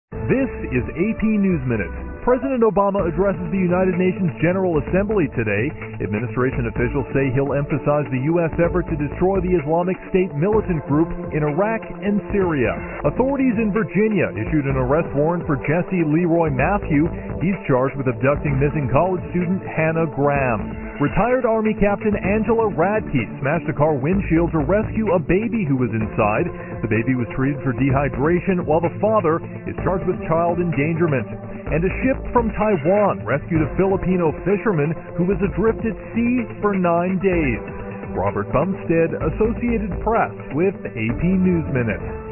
This is AP News Minute. President Obama addresses the United Nations General Assembly today. Administration officials say he'll emphasize the U.S. effort to destroy the Islamic State militant group in Iraq and Syria. Authorities in Virginia issued an arrest warrant for Jesse Leroy Matthew. He's charged with abducting missing college student Hannah Graham. Retired Army Captain Angela Radke smashed a car windshield to rescue a baby who was inside. The baby was treated for dehydration, while the father is charged with child endangerment. And a ship from Taiwan rescued a Filipino fisherman who was adrift at sea for 9 days. Robert Bumstead, Associated Press, with AP News Minute.